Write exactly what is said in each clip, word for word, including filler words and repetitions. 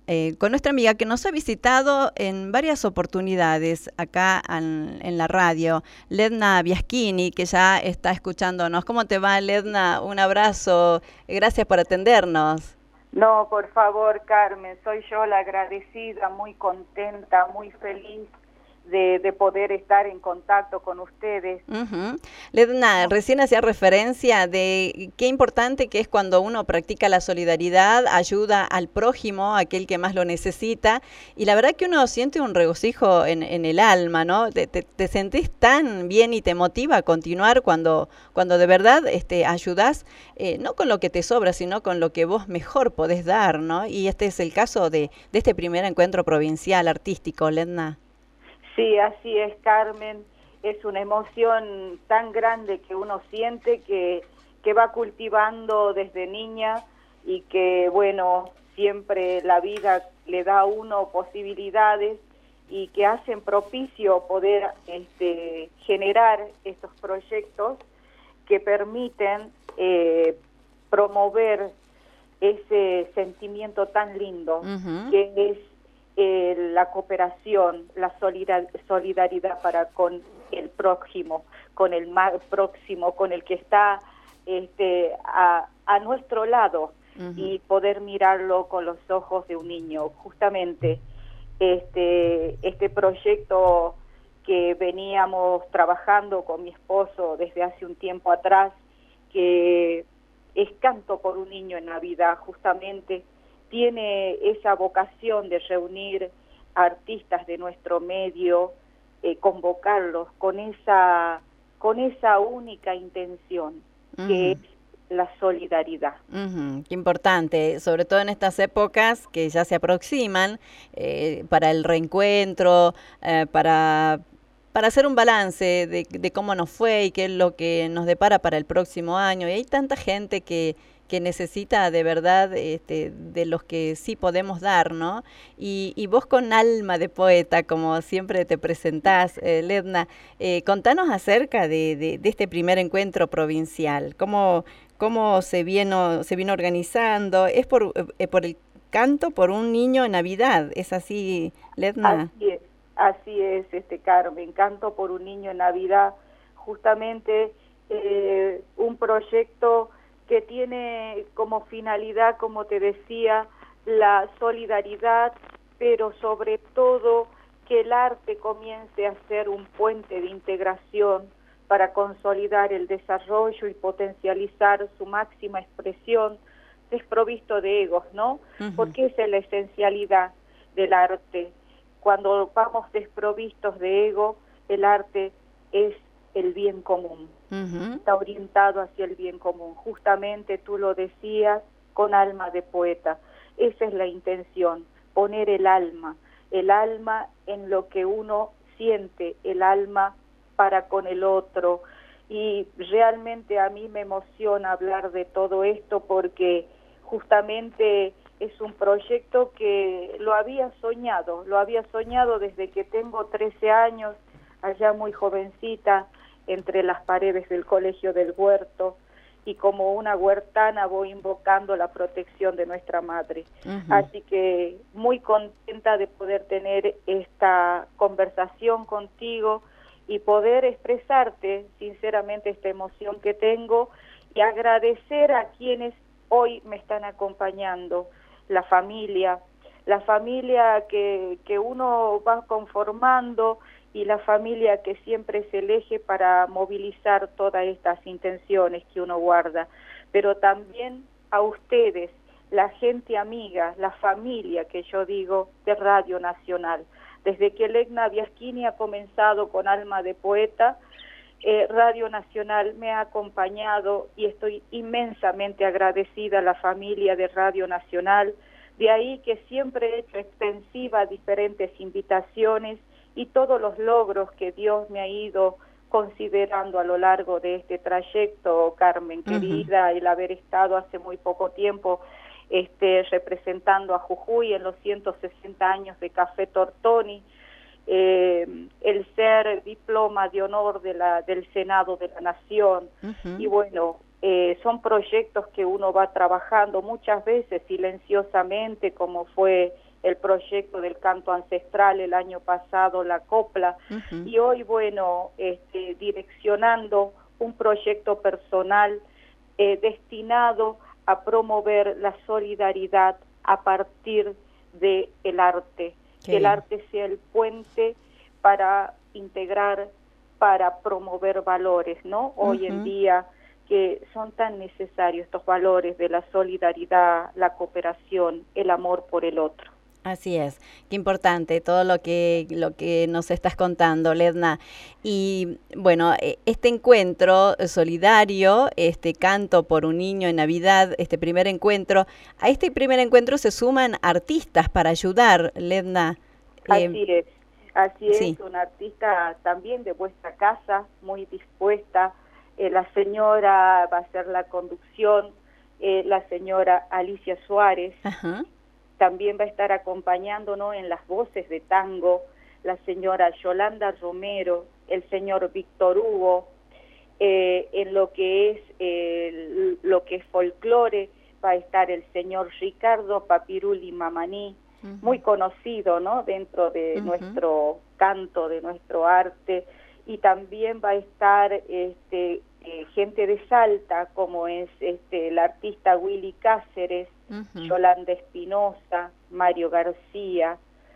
eh, con nuestra amiga que nos ha visitado en varias oportunidades acá en, en la radio, Ledna Biaschini, que ya está escuchándonos. ¿Cómo te va, Ledna? Un abrazo. Gracias por atendernos. No, por favor, Carmen, soy yo la agradecida, muy contenta, muy feliz de, de poder estar en contacto con ustedes. Uh-huh. Ledna, recién hacía referencia de qué importante que es cuando uno practica la solidaridad, ayuda al prójimo, aquel que más lo necesita, y la verdad que uno siente un regocijo en, en el alma, ¿no? Te, te, te sentís tan bien y te motiva a continuar cuando, cuando de verdad este, ayudás, eh, no con lo que te sobra, sino con lo que vos mejor podés dar, ¿no? Y este es el caso de, de este primer encuentro provincial artístico, Ledna. Sí, así es, Carmen. Es una emoción tan grande que uno siente que, que va cultivando desde niña y que, bueno, siempre la vida le da a uno posibilidades y que hacen propicio poder este, generar estos proyectos que permiten eh, promover ese sentimiento tan lindo, uh-huh. que es Eh, la cooperación, la solidar solidaridad para con el prójimo, con el más próximo, con el que está este, a, a nuestro lado, uh-huh. y poder mirarlo con los ojos de un niño. Justamente este, este proyecto que veníamos trabajando con mi esposo desde hace un tiempo atrás, que es Canto por un Niño en Navidad, justamente tiene esa vocación de reunir a artistas de nuestro medio, eh, convocarlos con esa, con esa única intención, uh-huh. que es la solidaridad. Uh-huh. Qué importante, sobre todo en estas épocas que ya se aproximan, eh, para el reencuentro, eh, para... para hacer un balance de, de cómo nos fue y qué es lo que nos depara para el próximo año. Y hay tanta gente que, que necesita de verdad este, de los que sí podemos dar, ¿no? Y, y vos con alma de poeta, como siempre te presentás, eh, Ledna, eh, contanos acerca de, de, de este primer encuentro provincial. ¿Cómo, cómo se, vino, se vino organizando? ¿Es por, eh, por el canto por un niño en Navidad? ¿Es así, Ledna? Así es. Así es, este Carmen, Canto por un Niño en Navidad, justamente eh, un proyecto que tiene como finalidad, como te decía, la solidaridad, pero sobre todo que el arte comience a ser un puente de integración para consolidar el desarrollo y potencializar su máxima expresión, desprovisto de egos, ¿no? Uh-huh. Porque esa es la esencialidad del arte. Cuando vamos desprovistos de ego, el arte es el bien común, uh-huh. está orientado hacia el bien común. Justamente tú lo decías, con alma de poeta. Esa es la intención, poner el alma, el alma en lo que uno siente, el alma para con el otro. Y realmente a mí me emociona hablar de todo esto porque justamente es un proyecto que lo había soñado, lo había soñado desde que tengo trece años, allá muy jovencita, entre las paredes del Colegio del Huerto, y como una huertana voy invocando la protección de nuestra madre. Uh-huh. Así que muy contenta de poder tener esta conversación contigo y poder expresarte sinceramente esta emoción que tengo y agradecer a quienes hoy me están acompañando, la familia, la familia que, que uno va conformando y la familia que siempre es el eje para movilizar todas estas intenciones que uno guarda, pero también a ustedes, la gente amiga, la familia que yo digo de Radio Nacional. Desde que Ledna Biaschini ha comenzado con Alma de Poeta, eh, Radio Nacional me ha acompañado y estoy inmensamente agradecida a la familia de Radio Nacional. De ahí que siempre he hecho extensiva diferentes invitaciones y todos los logros que Dios me ha ido considerando a lo largo de este trayecto, Carmen, querida, uh-huh. el haber estado hace muy poco tiempo este, representando a Jujuy en los ciento sesenta años de Café Tortoni, eh, el ser diploma de honor de la, del Senado de la Nación, uh-huh. y bueno, eh, son proyectos que uno va trabajando muchas veces silenciosamente, como fue el proyecto del canto ancestral, el año pasado la copla, uh-huh. y hoy, bueno, este, direccionando un proyecto personal eh, destinado a promover la solidaridad a partir del arte, Qué que bien. El arte sea el puente para integrar, para promover valores, ¿no? Hoy uh-huh. en día que son tan necesarios estos valores de la solidaridad, la cooperación, el amor por el otro. Así es, qué importante todo lo que lo que nos estás contando, Ledna. Y bueno, este encuentro solidario, este canto por un niño en Navidad, este primer encuentro, a este primer encuentro se suman artistas para ayudar, Ledna. Así eh, es, así es, sí. Una artista también de vuestra casa, muy dispuesta. Eh, la señora va a hacer la conducción, eh, la señora Alicia Suárez. Ajá. También va a estar acompañándonos en las voces de tango la señora Yolanda Romero, el señor Víctor Hugo, eh, en lo que es eh, lo que es folclore va a estar el señor Ricardo Papiruli Mamaní, uh-huh. muy conocido, ¿no? Dentro de uh-huh. nuestro canto, de nuestro arte, y también va a estar este eh, gente de Salta, como es este el artista Willy Cáceres, uh-huh. Yolanda Espinosa, Mario García,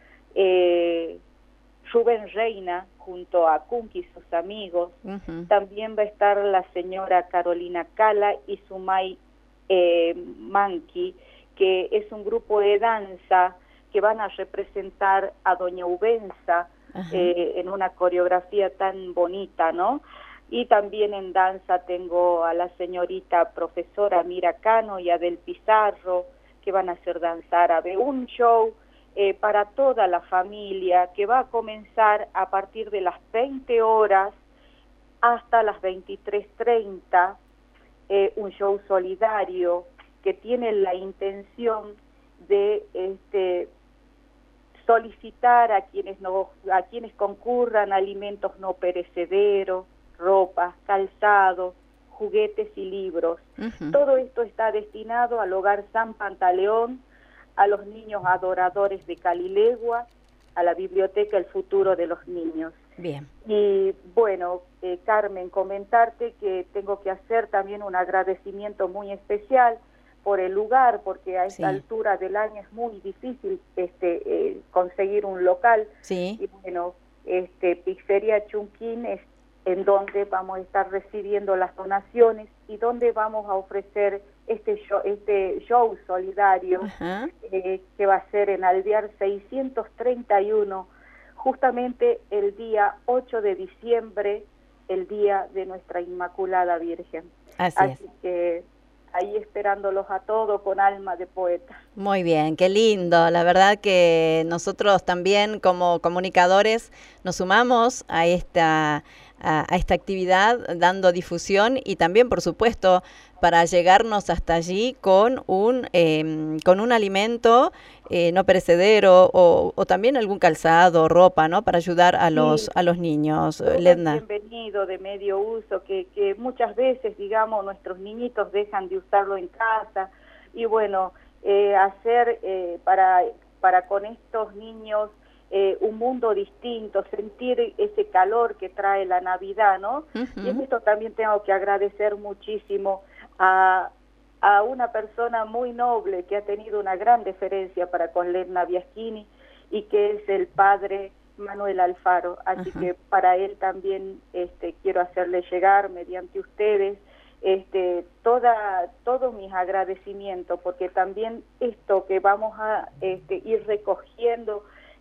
eh, Rubén Reina, junto a Kunki y sus amigos. Uh-huh. También va a estar la señora Carolina Cala y Sumay eh, Manqui, que es un grupo de danza que van a representar a Doña Ubenza uh-huh. eh, en una coreografía tan bonita, ¿no? Y también en danza tengo a la señorita profesora Mira Cano y Adel Pizarro, que van a hacer danzar a de un show eh, para toda la familia, que va a comenzar a partir de las veinte horas hasta las veintitrés treinta, eh, un show solidario que tiene la intención de este solicitar a quienes no, a quienes concurran alimentos no perecederos, ropas, calzado, juguetes y libros. Uh-huh. Todo esto está destinado al Hogar San Pantaleón, a los niños adoradores de Calilegua, a la biblioteca El Futuro de los Niños. Bien. Y bueno, eh, Carmen, comentarte que tengo que hacer también un agradecimiento muy especial por el lugar, porque a esta sí. altura del año es muy difícil este eh, conseguir un local. Sí. Y bueno, este Pizzería Chunquín es en donde vamos a estar recibiendo las donaciones y donde vamos a ofrecer este show, este show solidario uh-huh. eh, que va a ser en Alvear seiscientos treinta y uno, justamente el día ocho de diciembre, el día de nuestra Inmaculada Virgen. Así, Así es. que ahí esperándolos a todos con alma de poeta. Muy bien, qué lindo. La verdad que nosotros también como comunicadores nos sumamos a esta a, a esta actividad dando difusión y también, por supuesto, para llegarnos hasta allí con un eh, con un alimento eh, no perecedero o, o también algún calzado, ropa, ¿no? Para ayudar a los sí. a los niños. Ledna. Bienvenido de medio uso, que, que muchas veces, digamos, nuestros niñitos dejan de usarlo en casa y bueno, eh, hacer eh, para para con estos niños Eh, un mundo distinto, sentir ese calor que trae la Navidad, ¿no? Uh-huh. Y en esto también tengo que agradecer muchísimo a, a una persona muy noble que ha tenido una gran deferencia para con Ledna Biaschini y que es el padre Manuel Alfaro. Así uh-huh. que para él también este, quiero hacerle llegar mediante ustedes este, toda, todos mis agradecimientos, porque también esto que vamos a este, ir recogiendo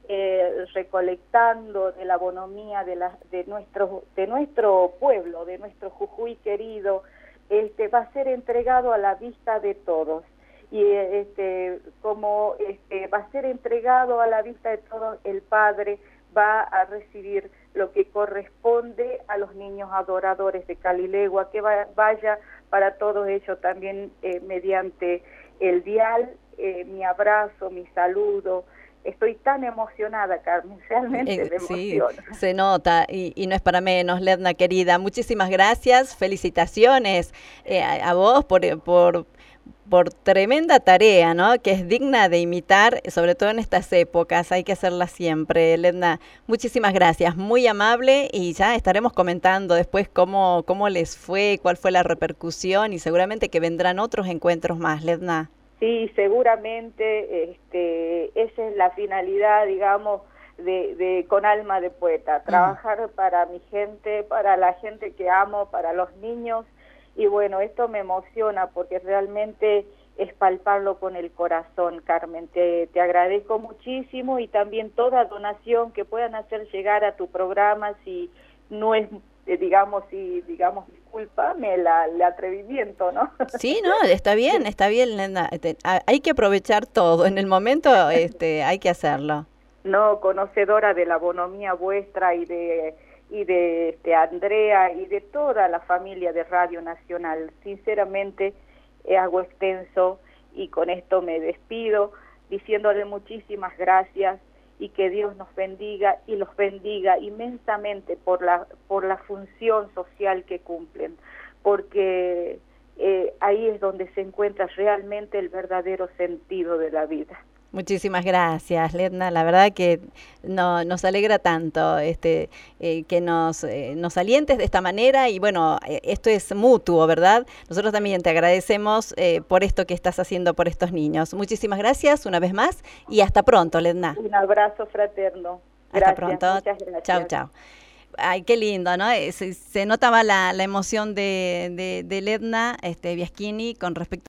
Eh, recolectando de la bonomía de, la, de, nuestro, de nuestro pueblo, de nuestro Jujuy querido, este, va a ser entregado a la vista de todos. Y este, como este, va a ser entregado a la vista de todos, el Padre va a recibir lo que corresponde a los niños adoradores de Calilegua, que va, vaya para todos ellos también eh, mediante el dial, eh, mi abrazo, mi saludo. Estoy tan emocionada, Carmen, realmente eh, me emociona. Sí, se nota y, y no es para menos, Ledna querida. Muchísimas gracias, felicitaciones eh, a, a vos por, por, por tremenda tarea, ¿no? Que es digna de imitar, sobre todo en estas épocas. Hay que hacerla siempre. Ledna, muchísimas gracias. Muy amable y ya estaremos comentando después cómo, cómo les fue, cuál fue la repercusión y seguramente que vendrán otros encuentros más, Ledna. Sí, seguramente este, esa es la finalidad, digamos, de, de Con Alma de Poeta, trabajar mm. para mi gente, para la gente que amo, para los niños, y bueno, esto me emociona porque realmente es palparlo con el corazón, Carmen. Te, te agradezco muchísimo y también toda donación que puedan hacer llegar a tu programa, si no es, eh, digamos, si, digamos, discúlpame la, el atrevimiento, ¿no? Sí, no, está bien, está bien, Lenda. Hay que aprovechar todo, en el momento este, hay que hacerlo. No, conocedora de la bonomía vuestra y de y de este, Andrea y de toda la familia de Radio Nacional. Sinceramente, eh, hago extenso y con esto me despido, diciéndole muchísimas gracias y que Dios nos bendiga y los bendiga inmensamente por la, por la función social que cumplen, porque eh, ahí es donde se encuentra realmente el verdadero sentido de la vida. Muchísimas gracias, Ledna. La verdad que no, nos alegra tanto este, eh, que nos, eh, nos alientes de esta manera y bueno, eh, esto es mutuo, ¿verdad? Nosotros también te agradecemos eh, por esto que estás haciendo por estos niños. Muchísimas gracias una vez más y hasta pronto, Ledna. Un abrazo fraterno. Hasta Gracias, pronto. Muchas gracias. Chau, chau. Ay, qué lindo, ¿no? Se, se notaba la, la emoción de, de, de Ledna este, Biaschini con respecto